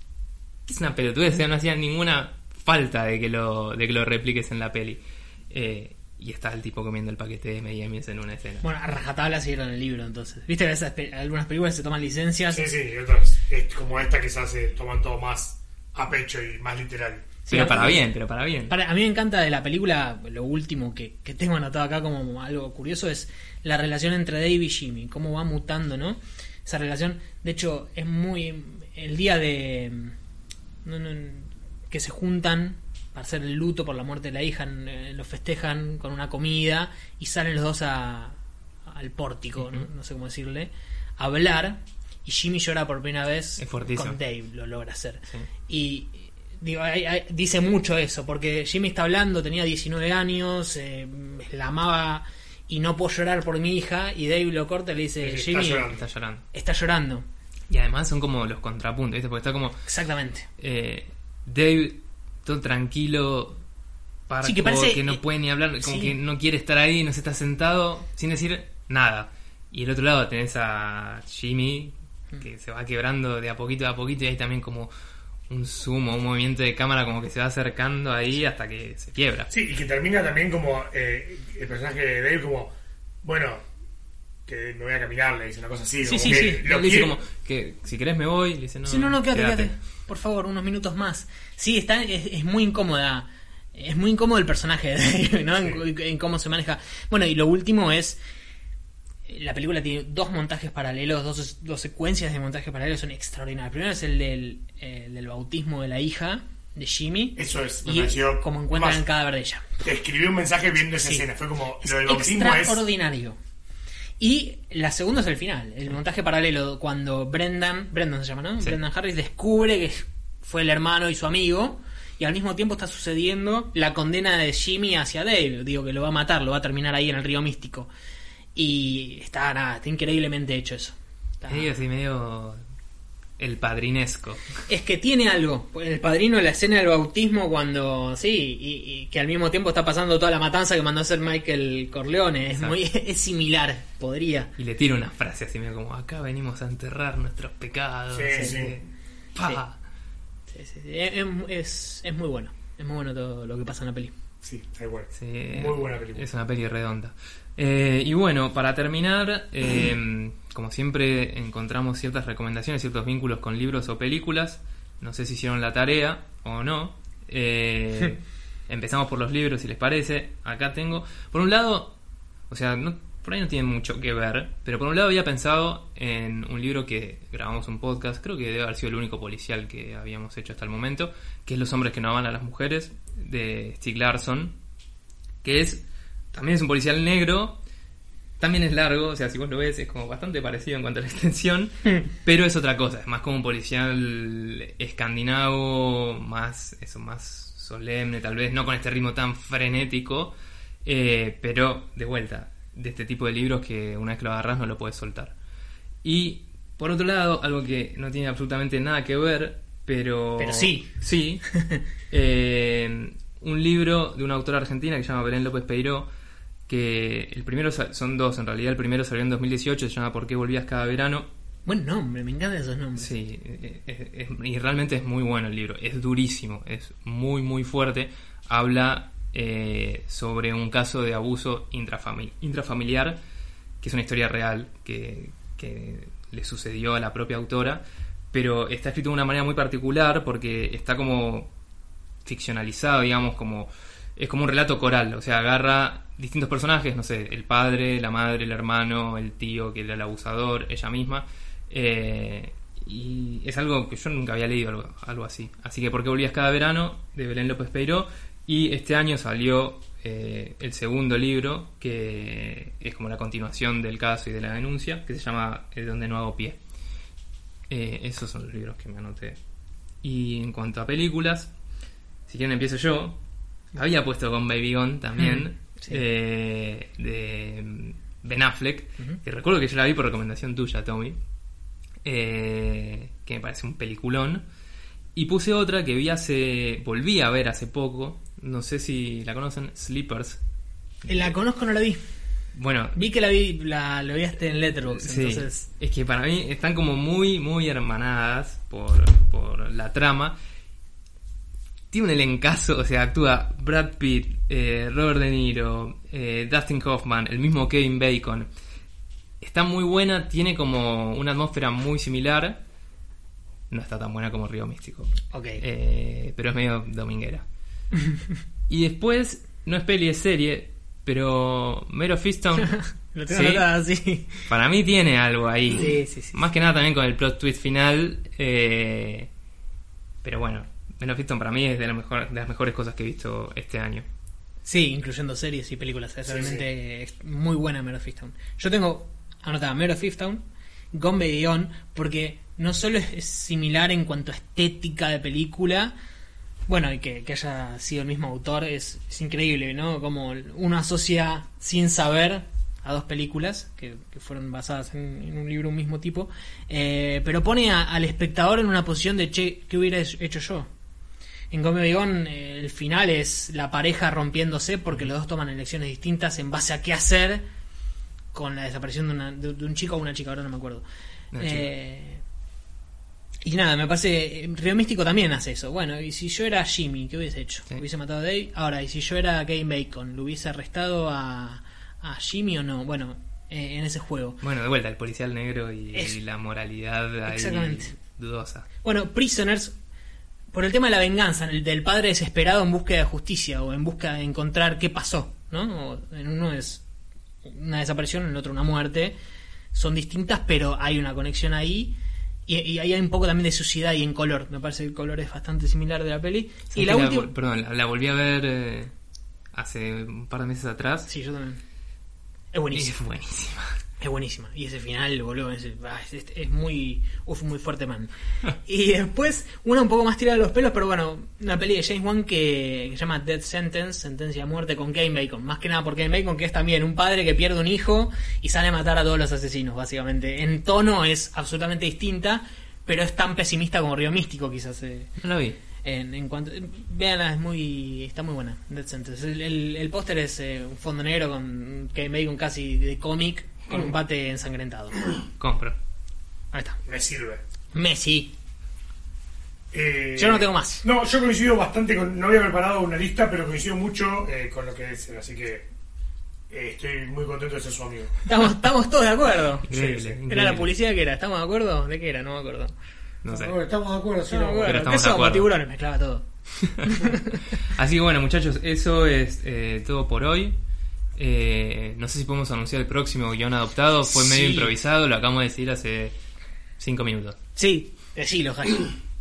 Es una pelotudez, o sea, no hacía ninguna falta de que lo, de que lo repliques en la peli. Eh... Y está el tipo comiendo el paquete de eme y eme's en una escena. Bueno, a rajatabla siguieron el libro, entonces. ¿Viste que esas, algunas películas se toman licencias? Sí, sí, y otras, es como esta que se hace, toman todo más a pecho y más literal. Sí, pero para bien, pero para bien. Para, a mí me encanta de la película, lo último que, que tengo anotado acá como algo curioso es la relación entre Dave y Jimmy, cómo va mutando, ¿no? Esa relación, de hecho, es muy... El día de... No, no, que se juntan para hacer el luto por la muerte de la hija, eh, lo festejan con una comida y salen los dos a, al pórtico, uh-huh. ¿no? no sé cómo decirle, a hablar, y Jimmy llora por primera vez con Dave, lo logra hacer. Sí. Y digo, hay, hay, dice mucho eso, porque Jimmy está hablando, tenía diecinueve años, eh, la amaba y no puedo llorar por mi hija, y Dave lo corta y le dice, está Jimmy, llorando. Está llorando. Está llorando. Y además son como los contrapuntos, ¿viste? Porque está como... Exactamente. Eh, Dave... todo tranquilo, parco, sí, que, parece, que no puede ni hablar, como sí. que no quiere estar ahí, no se está sentado sin decir nada. Y el otro lado tenés a Jimmy, que se va quebrando de a poquito a poquito, y hay también como un zoom o un movimiento de cámara como que se va acercando ahí hasta que se quiebra. Sí, y que termina también como eh, el personaje de Dave como, bueno, que me voy a caminar, le dice una cosa así. Sí, como sí, que sí. Lo le dice como que si querés me voy, le dice no. Sí, no, no, quédate, quédate. quédate. Por favor, unos minutos más. Sí, está, es, es muy incómoda. Es muy incómodo el personaje de Dave, ¿no? Sí. En, en cómo se maneja. Bueno, y lo último es... La película tiene dos montajes paralelos, dos, dos secuencias de montajes paralelos, son extraordinarias. El primero es el del, el del bautismo de la hija de Jimmy. Eso es, me y pareció... como encuentran más, el cadáver de ella. Te escribí un mensaje viendo esa sí. escena. Fue como, es lo del bautismo es... extraordinario. Y la segunda es el final, el montaje paralelo, cuando Brendan, Brendan se llama, ¿no? Sí. Brendan Harris descubre que fue el hermano y su amigo, y al mismo tiempo está sucediendo la condena de Jimmy hacia Dave, digo que lo va a matar, lo va a terminar ahí en el río místico. Y está, nada, está increíblemente hecho eso. Está... medio así, medio el padrinesco. Es que tiene algo. El padrino, la escena del bautismo cuando... Sí, y, y que al mismo tiempo está pasando toda la matanza que mandó a hacer Michael Corleone. Es, muy, es similar, podría. Y le tira una frase así, medio como, acá venimos a enterrar nuestros pecados. Sí, sí. sí. ¡Pah! Sí, sí, sí. Es, es, es muy bueno. Es muy bueno todo lo que pasa en la peli. Sí, está igual. Sí, muy buena película. Es una peli redonda. Eh, y bueno, para terminar, eh, como siempre encontramos ciertas recomendaciones, ciertos vínculos con libros o películas. No sé si hicieron la tarea o no. Eh, empezamos por los libros, si les parece. Acá tengo, por un lado, o sea, no, por ahí no tiene mucho que ver, pero por un lado había pensado en un libro que grabamos un podcast, creo que debe haber sido el único policial que habíamos hecho hasta el momento, que es Los hombres que no aman a las mujeres, de Stieg Larsson, que es... También es un policial negro, también es largo, o sea, si vos lo ves es como bastante parecido en cuanto a la extensión, pero es otra cosa, es más como un policial escandinavo, más eso, más solemne tal vez, no con este ritmo tan frenético, eh, pero de vuelta, de este tipo de libros que una vez que lo agarrás no lo puedes soltar. Y por otro lado, algo que no tiene absolutamente nada que ver, pero... Pero sí. Sí. eh, un libro de una autora argentina que se llama Belén López Peiró, que el primero son dos en realidad. El primero salió en dos mil dieciocho, se llama ¿Por qué volvías cada verano? Buen nombre, me encantan esos nombres. Sí, es, es, y realmente es muy bueno el libro, es durísimo, es muy muy fuerte. Habla eh, sobre un caso de abuso intrafamili- intrafamiliar, que es una historia real que, que le sucedió a la propia autora, pero está escrito de una manera muy particular porque está como ficcionalizado, digamos, como es como un relato coral, o sea, agarra distintos personajes, no sé, el padre, la madre, el hermano, el tío que era el abusador, ella misma, eh, y es algo que yo nunca había leído, algo, algo así. Así que ¿Por qué volvías cada verano? De Belén López Peiró, y este año salió eh, el segundo libro, que es como la continuación del caso y de la denuncia, que se llama El donde no hago pie. Eh, esos son los libros que me anoté. Y en cuanto a películas, si quieren empiezo yo. Había puesto con Baby Gone también, mm, sí. eh, de Ben Affleck, uh-huh. que recuerdo que yo la vi por recomendación tuya, Tommy, eh, que me parece un peliculón. Y puse otra que vi hace, volví a ver hace poco, no sé si la conocen, Sleepers. La conozco, no la vi. Bueno, vi que la vi, la lo vi hasta en Letterboxd, sí, entonces. Es que para mí están como muy, muy hermanadas por, por la trama. Tiene un elencazo, o sea, actúa Brad Pitt, eh, Robert De Niro, eh, Dustin Hoffman, el mismo Kevin Bacon. Está muy buena, tiene como una atmósfera muy similar. No está tan buena como Río Místico. Ok. Eh, pero es medio dominguera. Y después, no es peli, es serie, pero Mare of Easttown, lo tengo ¿sí? anotado así. Para mí tiene algo ahí. Sí, sí, sí. Más que nada también con el plot twist final. Eh, pero bueno. Men of Easttown para mí es de, la mejor, de las mejores cosas que he visto este año. Sí, incluyendo series y películas. Es sí, realmente sí. Es muy buena Men of Easttown. Yo tengo anotada Men of Easttown, Gone Baby Gone, porque no solo es similar en cuanto a estética de película, bueno, y que, que haya sido el mismo autor, es, es increíble, ¿no? Como uno asocia sin saber a dos películas que, que fueron basadas en, en un libro un mismo tipo, eh, pero pone a, al espectador en una posición de, che, ¿qué hubiera hecho yo? En Gone Baby Gone, eh, el final es la pareja rompiéndose porque los dos toman elecciones distintas en base a qué hacer con la desaparición de, una, de, de un chico o una chica, ahora no me acuerdo. Eh, y nada, me parece... Río Místico también hace eso. Bueno, y si yo era Jimmy, ¿qué hubiese hecho? Sí. ¿Hubiese matado a Dave? Ahora, y si yo era Kevin Bacon, ¿lo hubiese arrestado a, a Jimmy o no? Bueno, eh, en ese juego. Bueno, de vuelta, el policial negro y, es, y la moralidad ahí exactamente. Dudosa. Bueno, Prisoners... Por el tema de la venganza, el del padre desesperado en búsqueda de justicia o en busca de encontrar qué pasó, ¿no? O en uno es una desaparición, en el otro una muerte. Son distintas, pero hay una conexión ahí. Y, y ahí hay un poco también de suciedad y en color. Me parece que el color es bastante similar de la peli. Y la, la última... Perdón, la, la volví a ver eh, hace un par de meses atrás. Sí, yo también. Es buenísima. Es buenísima. Es buenísima. Y ese final, boludo, es, es, es muy... Uf, muy fuerte, man. Y después, una un poco más tirada de los pelos, pero bueno, una peli de James Wan que, que se llama Death Sentence, Sentencia a Muerte, con Kevin Bacon. Más que nada por Kevin Bacon, que es también un padre que pierde un hijo y sale a matar a todos los asesinos, básicamente. En tono es absolutamente distinta, pero es tan pesimista como Río Místico, quizás. Eh. No lo vi. En, en cuanto, véanla, es muy, está muy buena. Death Sentence. El, el, el póster es eh, un fondo negro con Kevin Bacon casi de cómic, con un bate ensangrentado. Compro. Ahí está. Me sirve. Messi. Eh, yo no tengo más. No, yo coincido bastante con... No había preparado una lista, pero coincido mucho eh, con lo que dicen, así que eh, estoy muy contento de ser su amigo. Estamos, estamos todos de acuerdo. Increíble, Sí, sí. increíble. ¿Era la publicidad que era? ¿Estamos de acuerdo? ¿De qué era? No me acuerdo. No sé. Bueno, estamos de acuerdo, sí, No, no, me acuerdo. pero estamos ¿Qué de somos? acuerdo. Tiburones, mezclaba todo. Así que bueno, muchachos, eso es eh, todo por hoy. Eh, no sé si podemos anunciar el próximo guión adoptado. Fue medio Sí. improvisado, lo acabamos de decir hace cinco minutos. Sí, decilo, Jaime.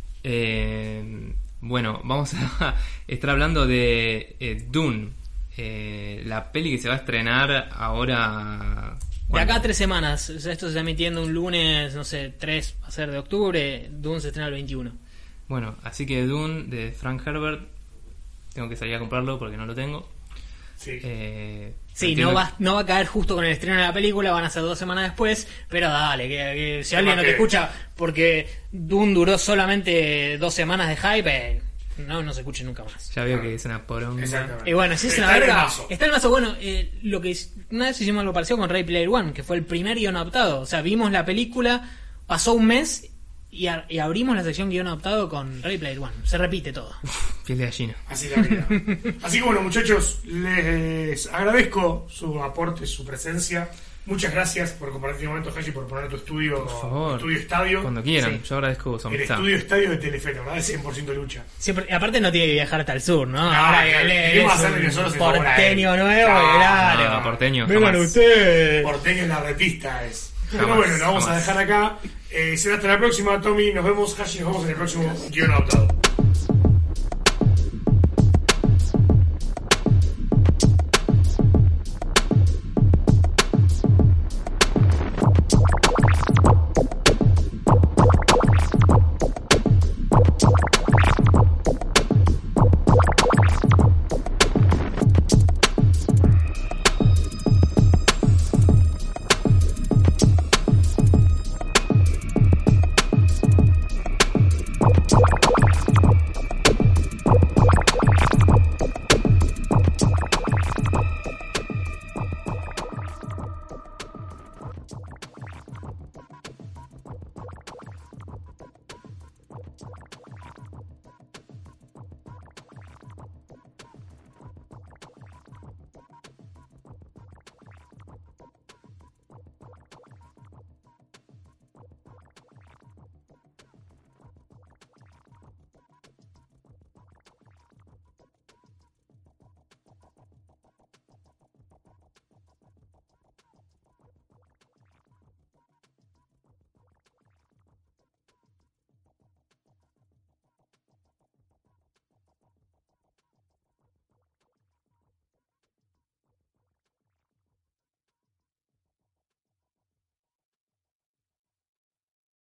Eh, bueno, vamos a estar hablando de eh, Dune, eh, la peli que se va a estrenar ahora. De acá a tres semanas. O sea, esto se está emitiendo un lunes, no sé, tres va a ser de octubre. Dune se estrena el veintiuno. Bueno, así que Dune de Frank Herbert, tengo que salir a comprarlo porque no lo tengo. Sí. Eh, Sí, entiendo no va, no va a caer justo con el estreno de la película, van a ser dos semanas después, pero dale, que, que si alguien no te que- escucha porque Dune duró solamente dos semanas de hype, eh, no, no se escuche nunca más. Ya veo que es una poronga. Exactamente. Y bueno, si es una Está en el verga, mazo. está en el mazo. Bueno, eh, lo que es- una vez hicimos algo parecido con Ready Player One, que fue el primer guion adaptado. O sea, vimos la película, pasó un mes y, a- y abrimos la sección guion adaptado con Ready Player One. Se repite todo. Piel de gallina. Así la vida. Así que bueno, muchachos, les agradezco su aporte, su presencia. Muchas gracias por compartir un momento, Hashi, por poner tu estudio, Por favor. estudio estadio. Cuando quieran. Sí. Yo agradezco su El amistad. estudio estadio de Telefe, ¿verdad? De cien por ciento lucha. Siempre, y aparte no tiene que viajar hasta el sur, ¿no? Ahora que claro, él es queremos hacerle un nosotros el favor a él. porteño nuevo, Claro, claro. no, porteño, Vengan jamás. ustedes. Porteño en la retista es. Jamás, Pero bueno, lo vamos jamás. a dejar acá. Eh, será hasta la próxima, Tommy. Nos vemos, Hashi. Nos vemos en el próximo guion adaptado.